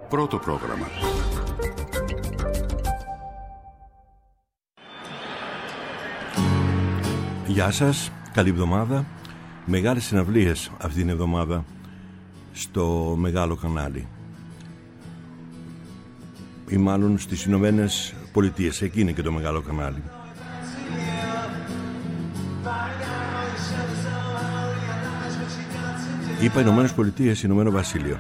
Πρώτο πρόγραμμα. Γεια σας, καλή εβδομάδα. Μεγάλες συναυλίες αυτή την εβδομάδα στο Μεγάλο Κανάλι, ή μάλλον στις Ηνωμένες Πολιτείες. Εκεί είναι και το Μεγάλο Κανάλι. Είπα Ηνωμένες Πολιτείες, Ηνωμένο Βασίλειο.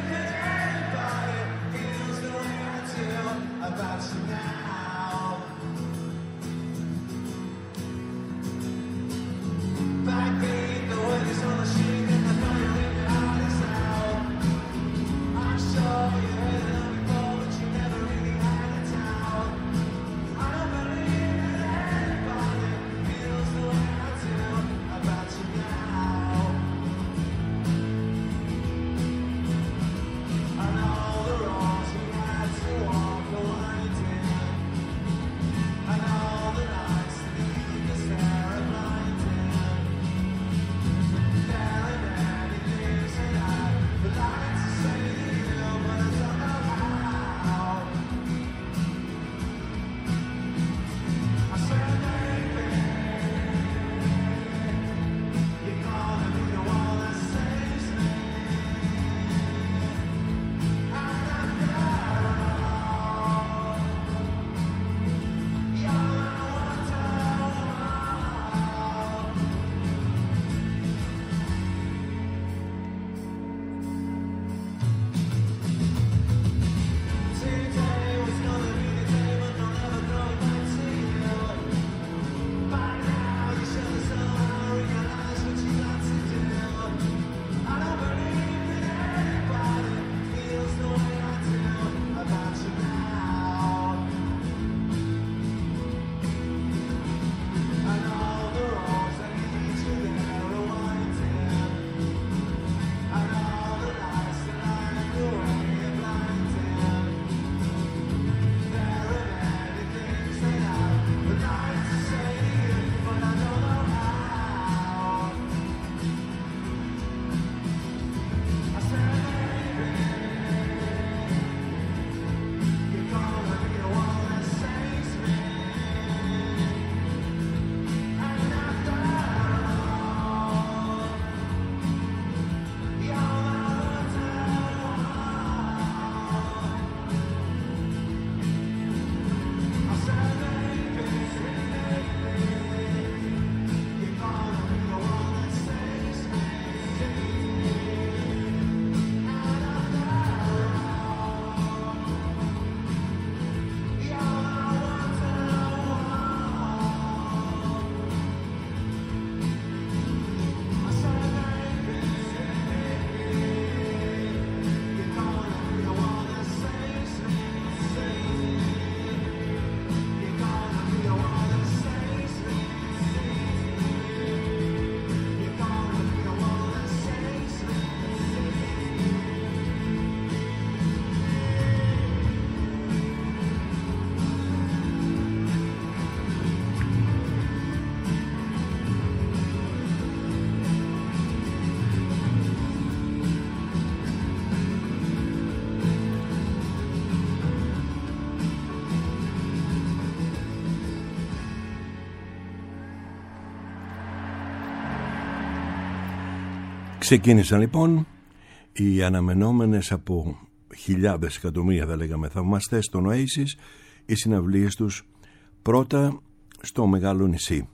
Ξεκίνησαν λοιπόν οι αναμενόμενες από χιλιάδες εκατομμύρια, θα λέγαμε, θαυμαστές των Oasis, οι συναυλίες τους πρώτα στο Μεγάλο Νησί.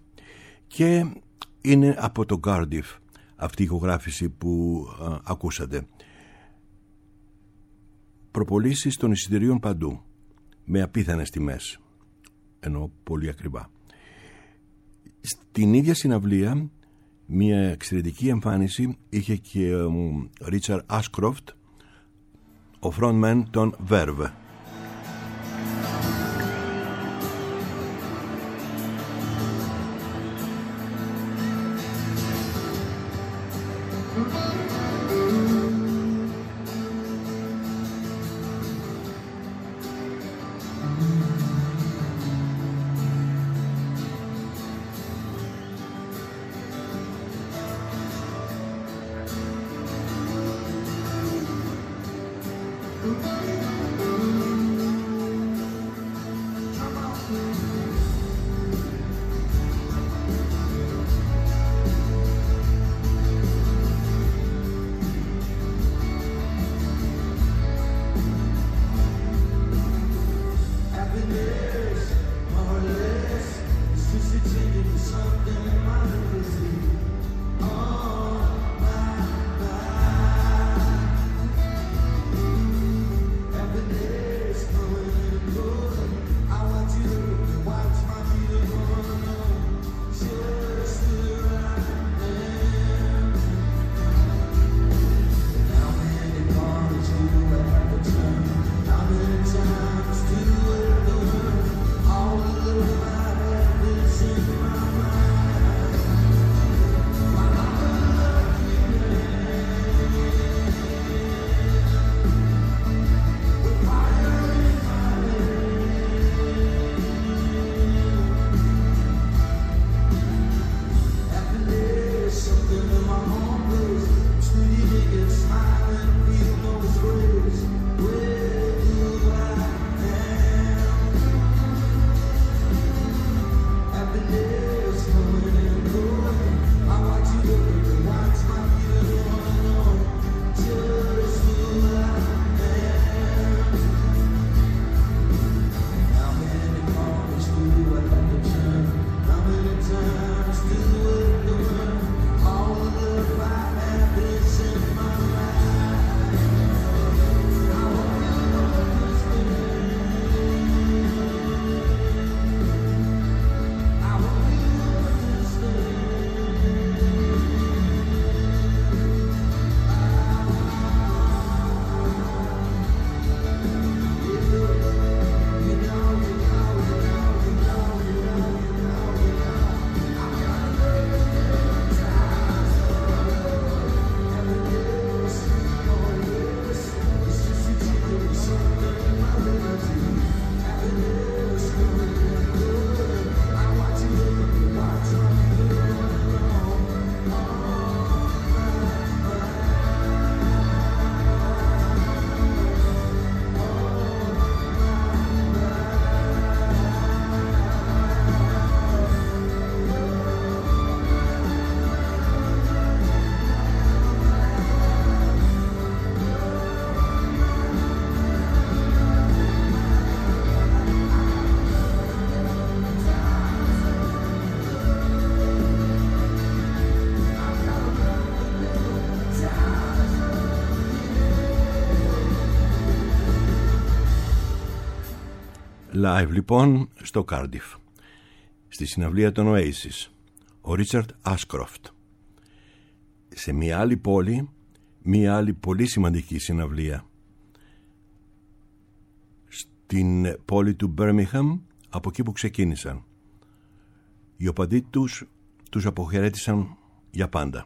Και είναι από το Cardiff αυτή η ηχογράφηση που ακούσατε. Προπωλήσεις των εισιτηρίων παντού, με απίθανες τιμές, ενώ πολύ ακριβά. Στην ίδια συναυλία μια εξαιρετική εμφάνιση είχε και ο Richard Ashcroft, ο frontman των Verve. Live λοιπόν στο Cardiff, στη συναυλία των Oasis, ο Ρίτσαρντ Άσκροφτ. Σε μια άλλη πόλη, μια άλλη πολύ σημαντική συναυλία, στην πόλη του Μπέρμιγχαμ, από εκεί που ξεκίνησαν. Οι οπαδοί τους αποχαιρέτησαν για πάντα.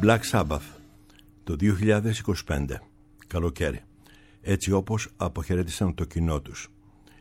Black Sabbath το 2025, καλοκαίρι, έτσι όπως αποχαιρέτησαν το κοινό τους.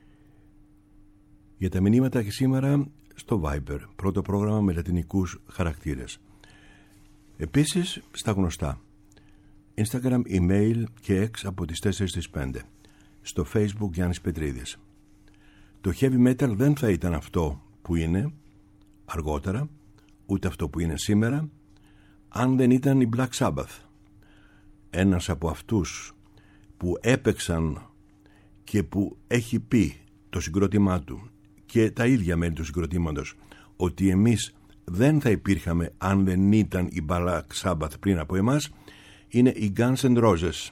Για τα μηνύματα και σήμερα στο Viber, πρώτο πρόγραμμα με λατινικούς χαρακτήρες. Επίσης στα γνωστά Instagram, email και X από τις 4 στις 5. Στο Facebook Γιάννης Πετρίδης. Το heavy metal δεν θα ήταν αυτό που είναι αργότερα, ούτε αυτό που είναι σήμερα, αν δεν ήταν η Black Sabbath. Ένας από αυτούς που έπαιξαν και που έχει πει το συγκρότημά του και τα ίδια μέλη του συγκροτήματος ότι εμείς δεν θα υπήρχαμε αν δεν ήταν η Black Sabbath πριν από εμάς, είναι οι Guns N' Roses.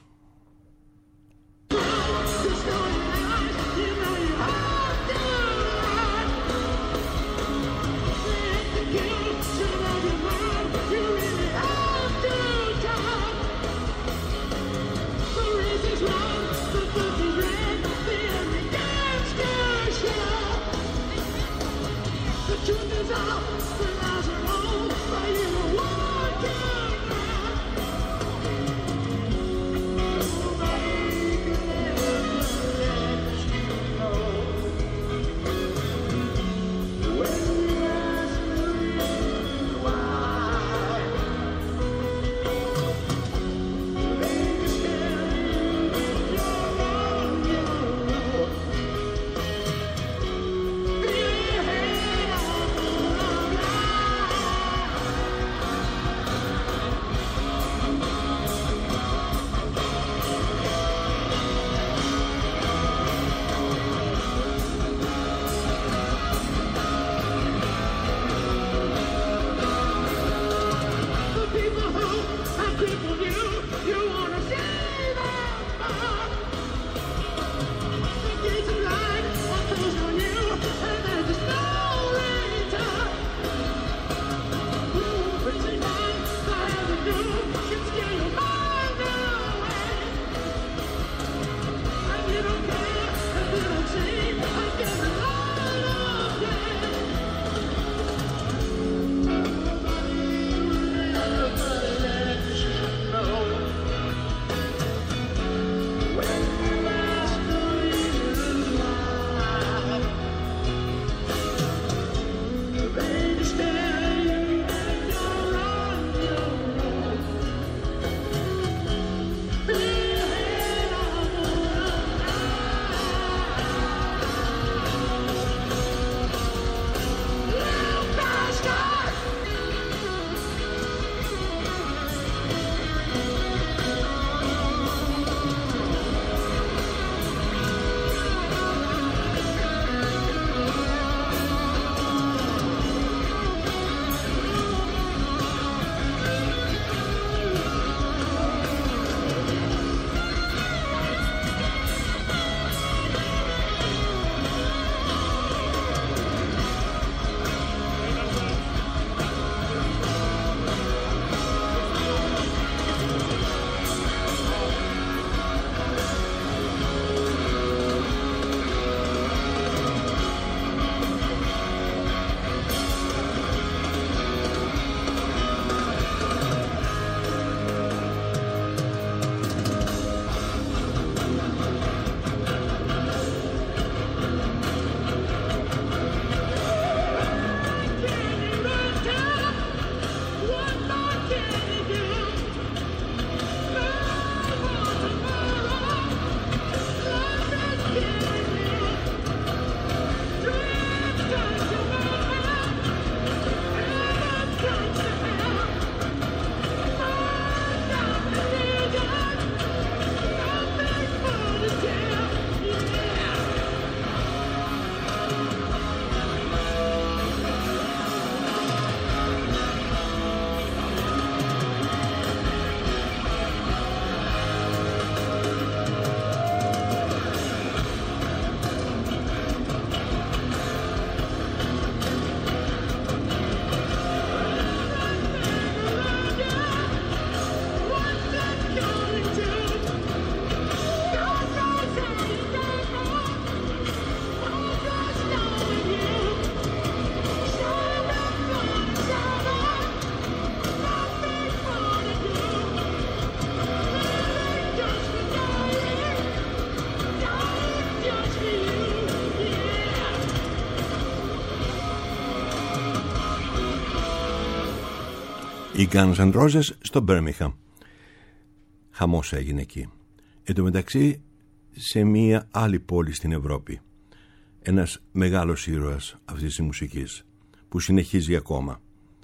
οι Guns N' Roses στο Birmingham. Χαμός έγινε εκεί. Εν τω μεταξύ, σε μία άλλη πόλη στην Ευρώπη, ένας μεγάλος ήρωας αυτής της μουσικής που συνεχίζει ακόμα.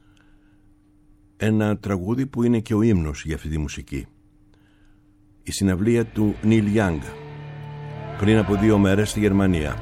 Ένα τραγούδι που είναι και ο ύμνος για αυτή τη μουσική. Η συναυλία του Neil Young πριν από 2 μέρες στη Γερμανία.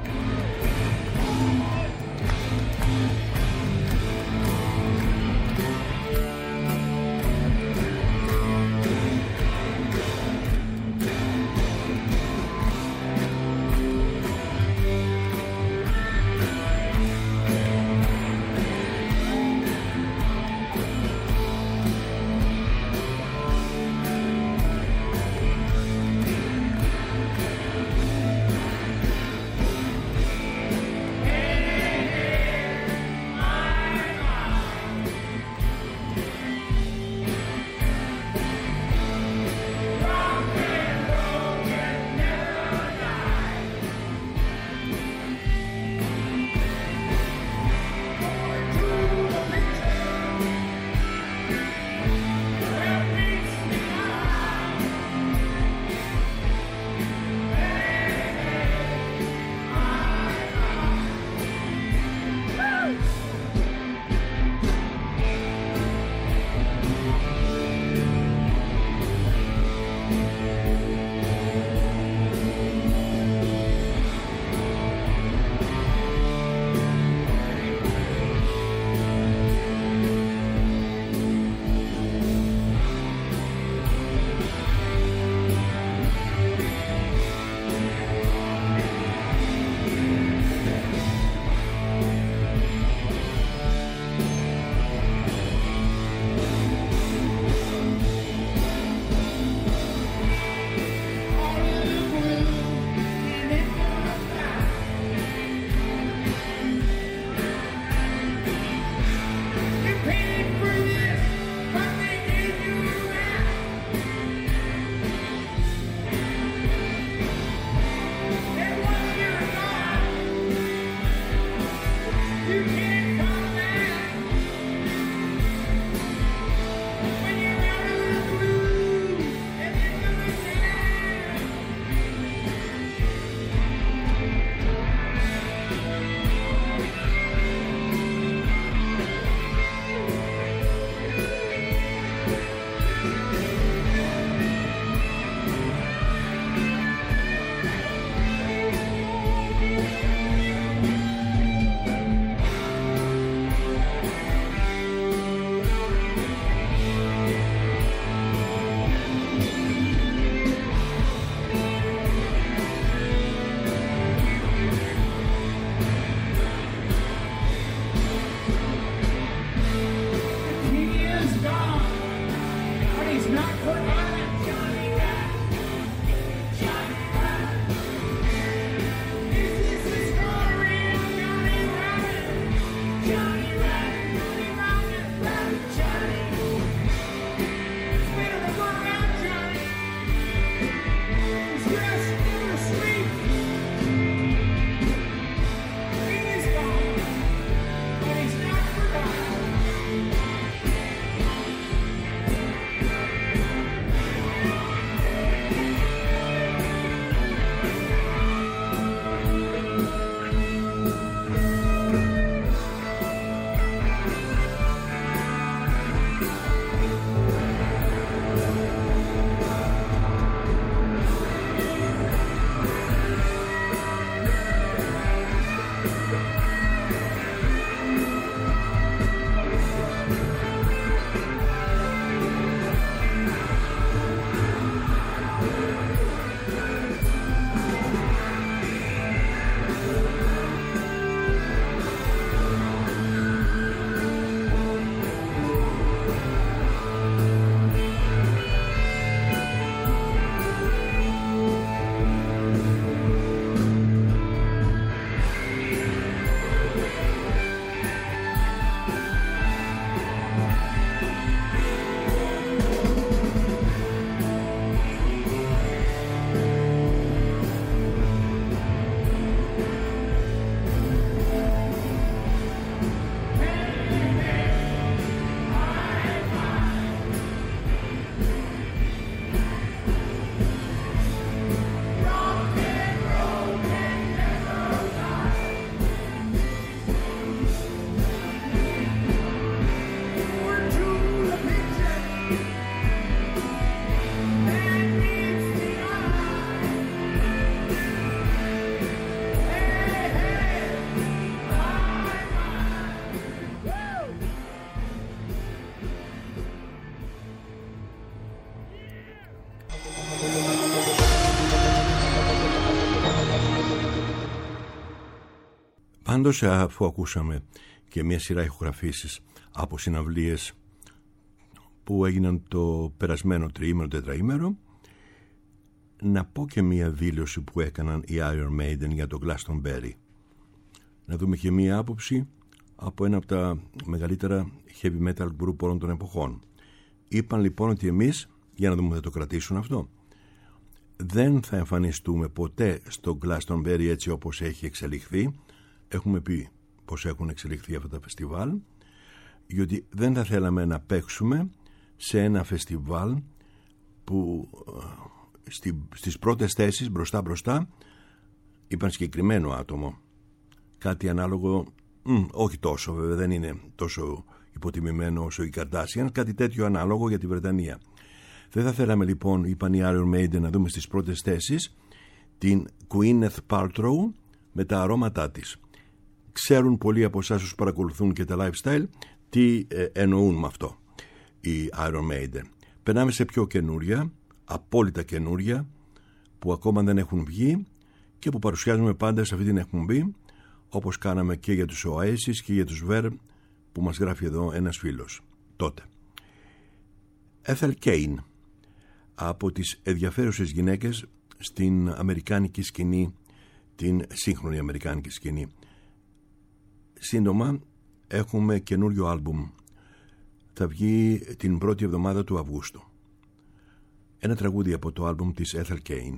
Πάντως, αφού ακούσαμε και μια σειρά ηχογραφήσεις από συναυλίες που έγιναν το περασμένο τριήμερο, τετραήμερο, να πω και μια δήλωση που έκαναν οι Iron Maiden για το Glastonbury. Να δούμε και μια άποψη από ένα από τα μεγαλύτερα heavy metal group όλων των εποχών. Είπαν λοιπόν ότι εμείς, για να δούμε θα το κρατήσουν αυτό, δεν θα εμφανιστούμε ποτέ στο Glastonbury έτσι όπως έχει εξελιχθεί. Έχουμε πει πως έχουν εξελιχθεί αυτά τα φεστιβάλ, γιατί δεν θα θέλαμε να παίξουμε σε ένα φεστιβάλ που στις πρώτες θέσεις μπροστά είπαν συγκεκριμένο άτομο, κάτι ανάλογο, όχι τόσο βέβαια, δεν είναι τόσο υποτιμημένο όσο οι Kardashians, κάτι τέτοιο ανάλογο για τη Βρετανία. Δεν θα θέλαμε λοιπόν, είπαν οι Iron Maiden, να δούμε στις πρώτες θέσεις την Gwyneth Paltrow με τα αρώματά της. Ξέρουν πολλοί από εσάς που παρακολουθούν και τα lifestyle τι εννοούν με αυτό οι Iron Maiden. Περνάμε σε πιο καινούρια, απόλυτα καινούρια, που ακόμα δεν έχουν βγει και που παρουσιάζουμε πάντα σε αυτή την εκπομπή, όπως κάναμε και για τους Oasis και για τους Verve, που μας γράφει εδώ ένας φίλος τότε. Ethel Cain, από τις ενδιαφέρουσες γυναίκες στην αμερικάνικη σκηνή, την σύγχρονη αμερικάνικη σκηνή. Σύντομα έχουμε καινούριο άλμπουμ, θα βγει την πρώτη εβδομάδα του Αυγούστου. Ένα τραγούδι από το άλμπουμ της Ethel Cain.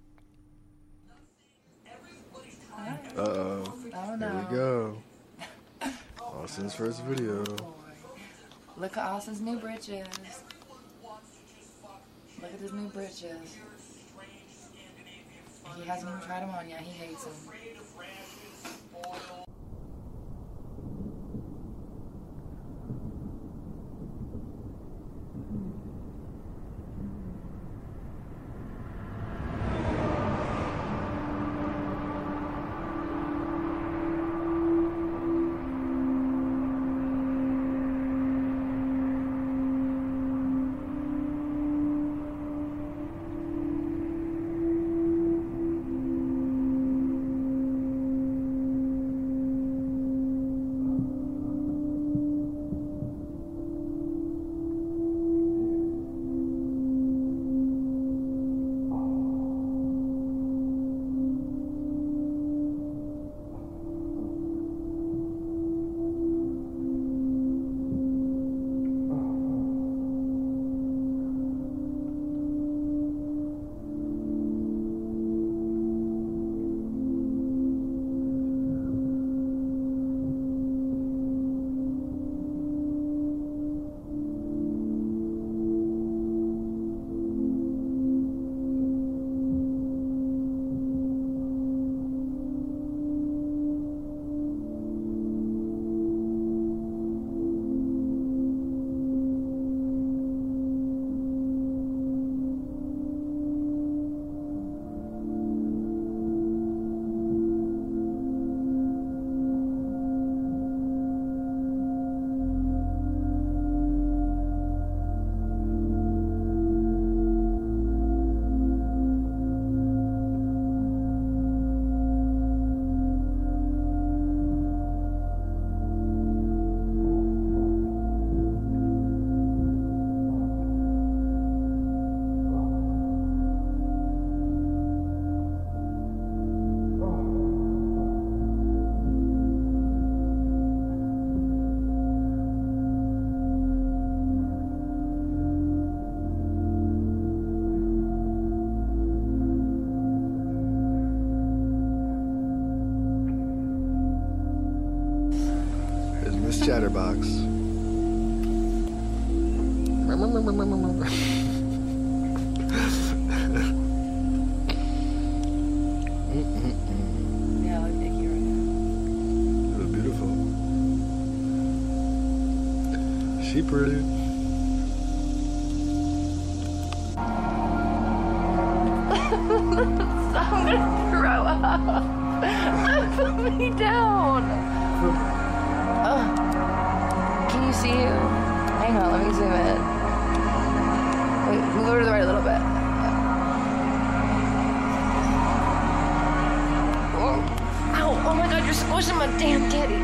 Uh-oh. Here we go. Austin's first video. Look at Austin's new britches. Look at his new britches. He hasn't even tried them on yet. He hates them. Chatterbox. Yeah, I look icky right now. You look beautiful. She pretty. I'm gonna throw up. Put me down. Can you see you? Hang on, let me zoom in. Wait, move over to the right a little bit. Oh, ow, oh my god, you're squishing pushing my damn kitty.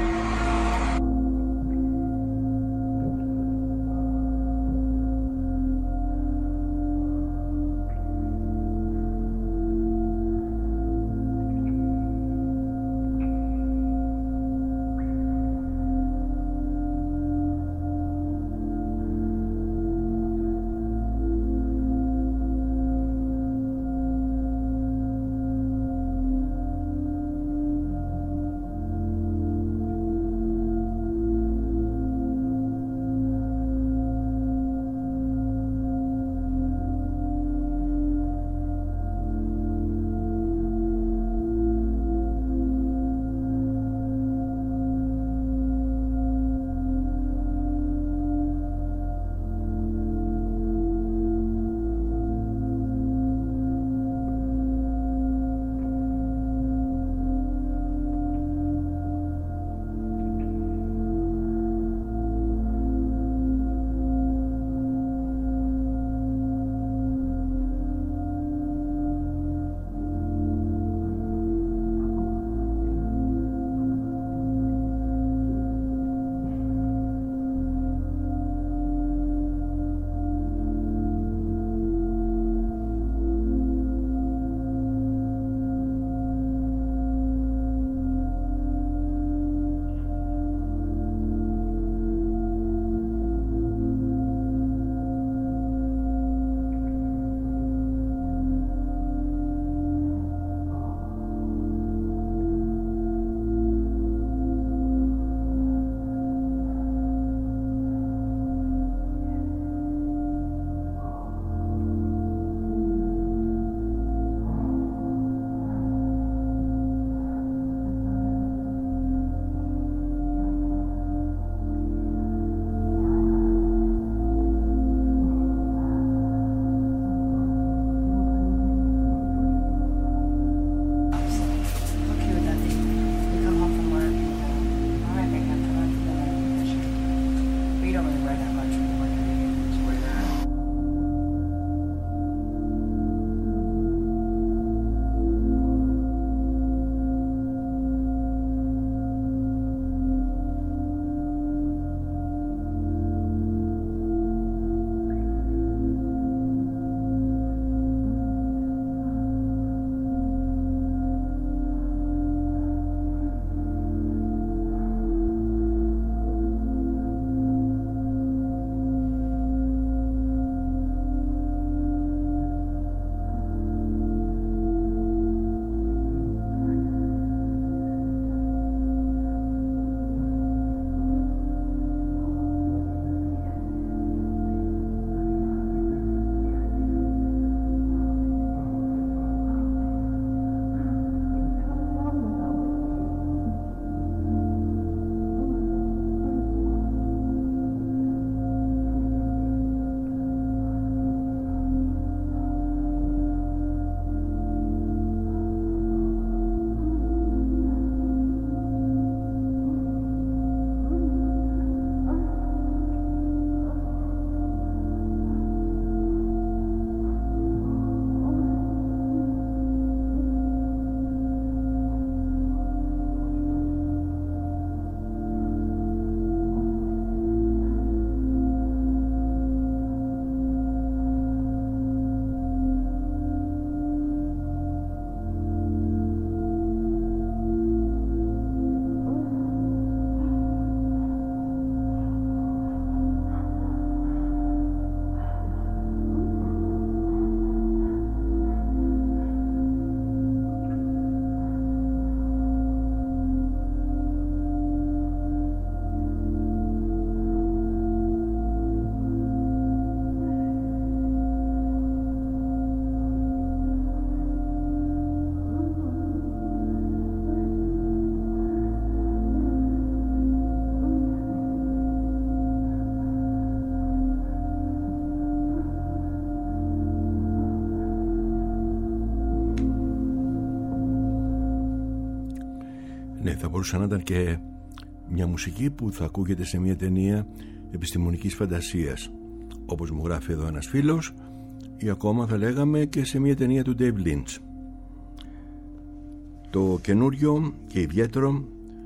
Ναι, θα μπορούσε να ήταν και μια μουσική που θα ακούγεται σε μια ταινία επιστημονικής φαντασίας, όπως μου γράφει εδώ ένας φίλος, ή ακόμα θα λέγαμε και σε μια ταινία του Dave Lynch. Το καινούριο και ιδιαίτερο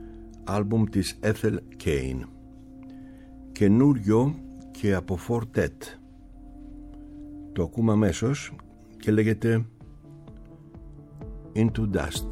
άλμπουμ της Ethel Cain, καινούριο και από Fortet. Το ακούμε αμέσως και λέγεται Into Dust.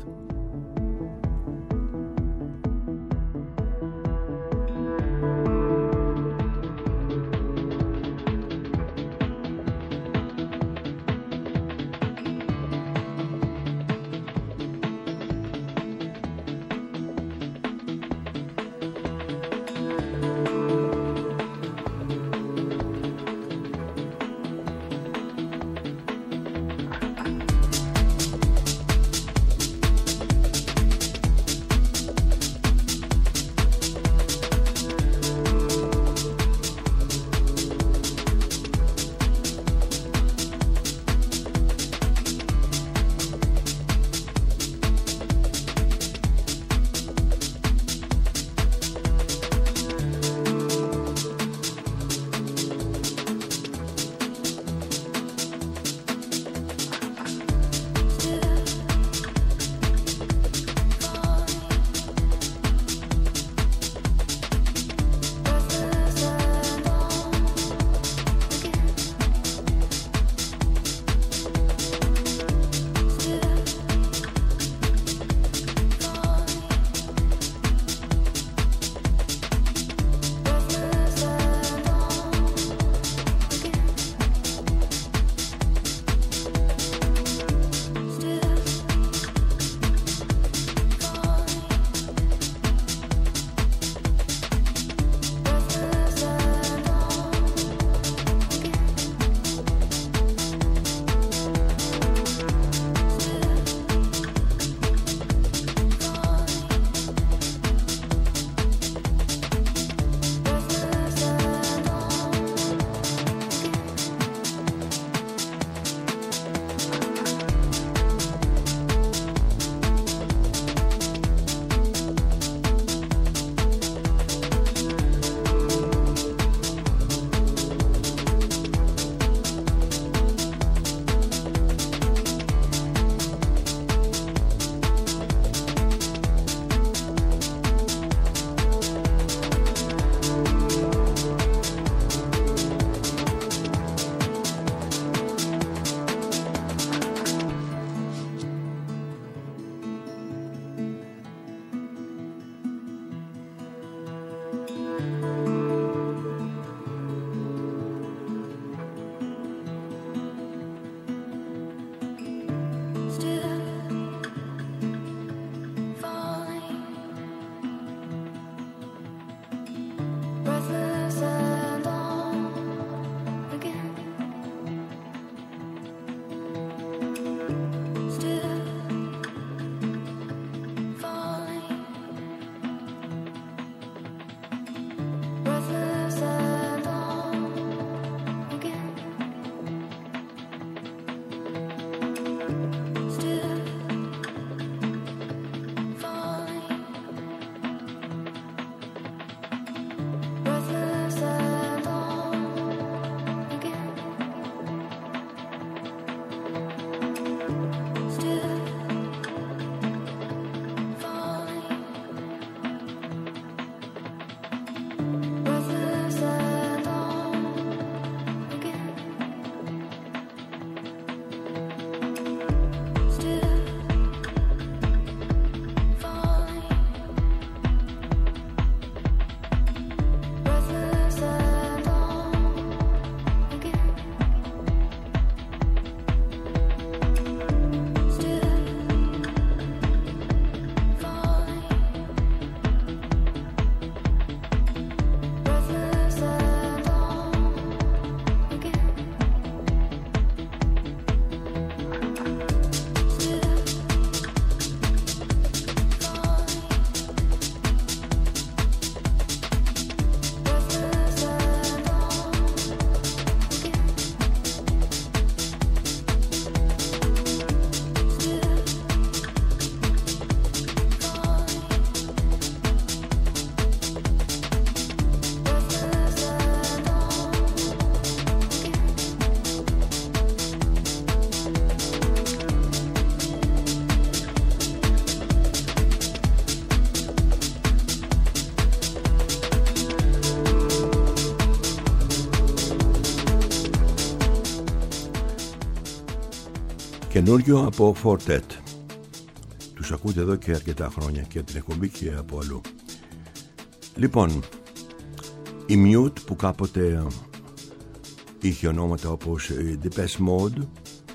Καινούριο από Fortet. Τους ακούτε εδώ και αρκετά χρόνια και την εκπομπή και από αλλού. Λοιπόν, η Mute που κάποτε είχε ονόματα όπως η Depeche Mode,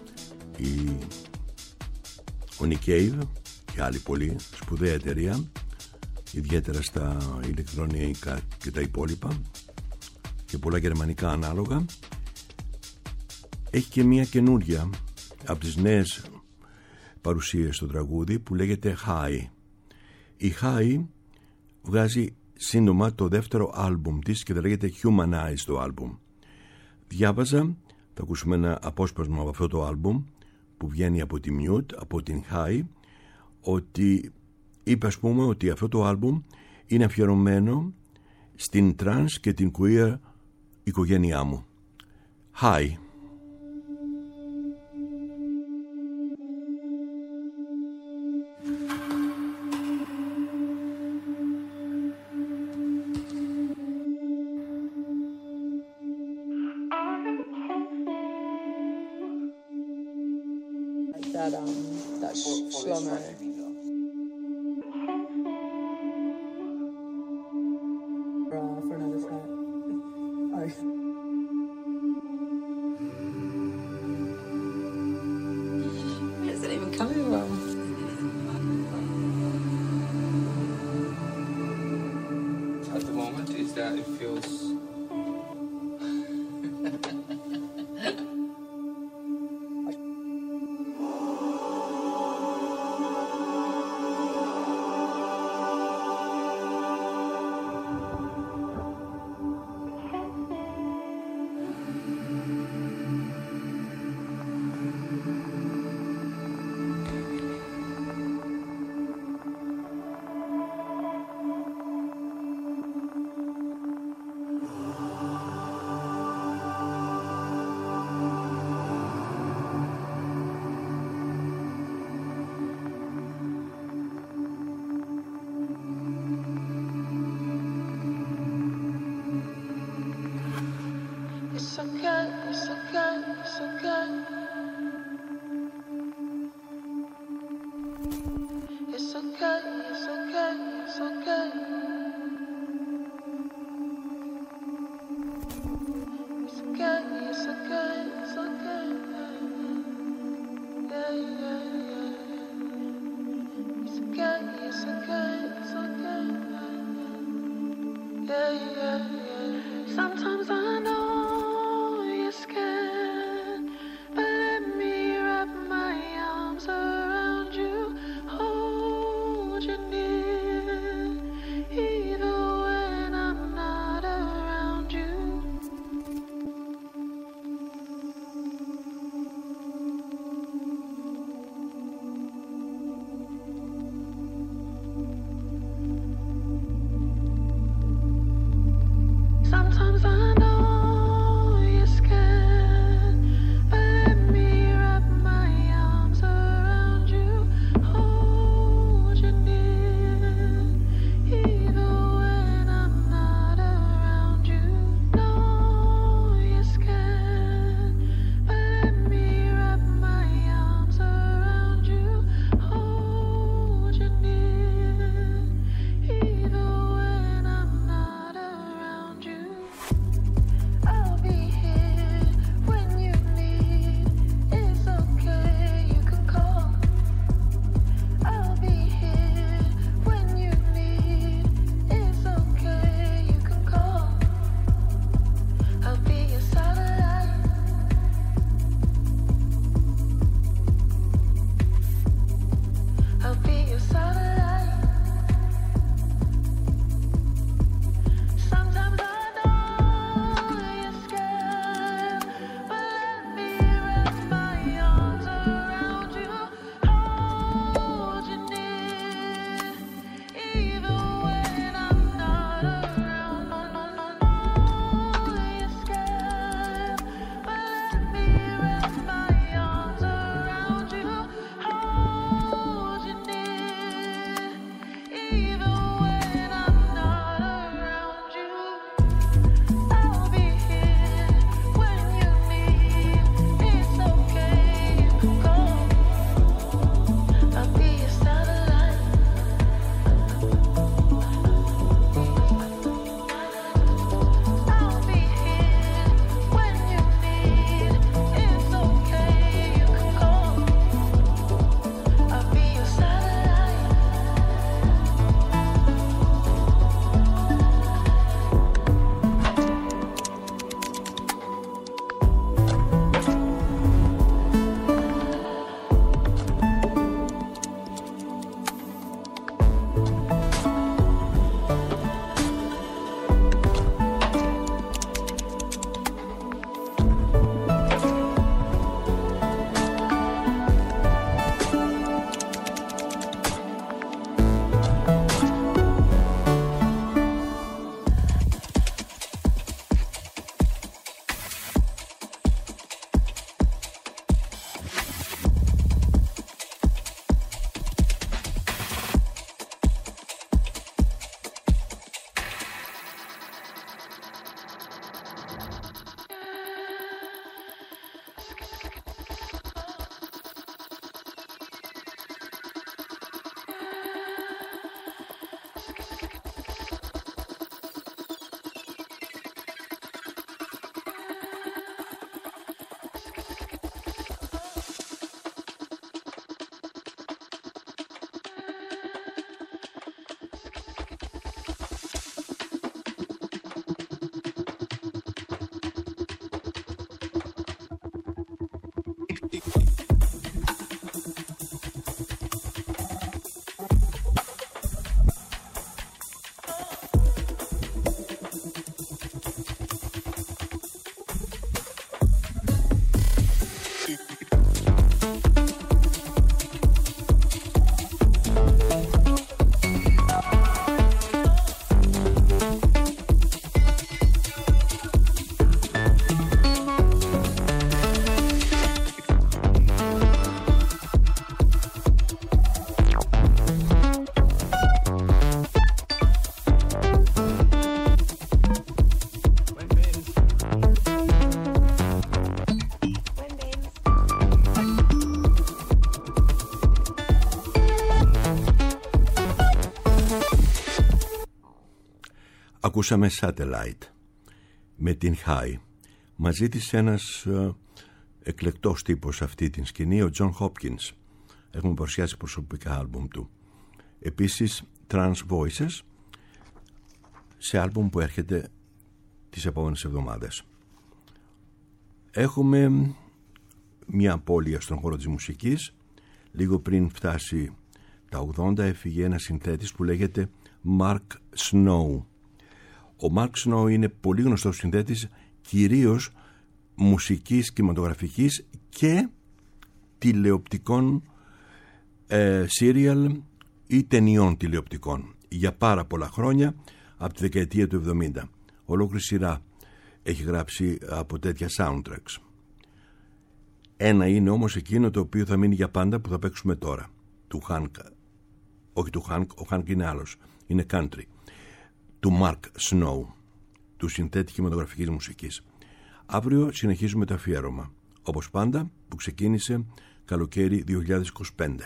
ο Nick Cave και άλλη πολύ σπουδαία εταιρεία, ιδιαίτερα στα ηλεκτρονικά και τα υπόλοιπα και πολλά γερμανικά ανάλογα, έχει και μια καινούρια από τις νέες παρουσίες στο τραγούδι που λέγεται High. Η High βγάζει σύντομα το δεύτερο άλμπουμ της και θα λέγεται Humanize το άλμπουμ. Διάβαζα, θα ακούσουμε ένα απόσπασμα από αυτό το άλμπουμ που βγαίνει από τη Mute, από την High, ότι είπε ας πούμε ότι αυτό το άλμπουμ είναι αφιερωμένο στην trans και την queer οικογένειά μου. High. That slow-mo. For another flight. Oh. Where's it even coming from? At the moment is that it feels Sometimes I know you're scared, but let me wrap my arms around you, hold you near, even when I'm not around you. Ακούσαμε Satellite με την High. Μας ζήτησε ένας εκλεκτός τύπος αυτή την σκηνή, ο John Hopkins. Έχουμε παρουσιάσει προσωπικά άλμπουμ του. Επίσης Trans Voices σε άλμπουμ που έρχεται τις επόμενες εβδομάδες. Έχουμε μια απώλεια στον χώρο της μουσικής. Λίγο πριν φτάσει τα 80 έφυγε ένας συνθέτης που λέγεται Mark Snow. Ο Mark Snow είναι πολύ γνωστός συνθέτης, κυρίως μουσικής, κινηματογραφικής και τηλεοπτικών serial ή ταινιών τηλεοπτικών για πάρα πολλά χρόνια, από τη δεκαετία του 70. Ολόκληρη σειρά έχει γράψει από τέτοια soundtracks. Ένα είναι όμως εκείνο το οποίο θα μείνει για πάντα, που θα παίξουμε τώρα, του Hank. Όχι του Hank, ο Hank είναι άλλος, είναι country, του Mark Snow, του συνθέτη κινηματογραφικής μουσικής. Αύριο συνεχίζουμε το αφιέρωμα, όπως πάντα, που ξεκίνησε καλοκαίρι 2025.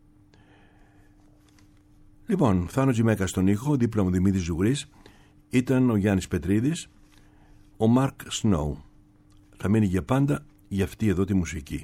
Λοιπόν, Θάνο Τζιμέκα στον ήχο, δίπλα μου Δημήτρης Ζουγρής, ήταν ο Γιάννης Πετρίδης, ο Mark Snow. Θα μείνει για πάντα για αυτή εδώ τη μουσική.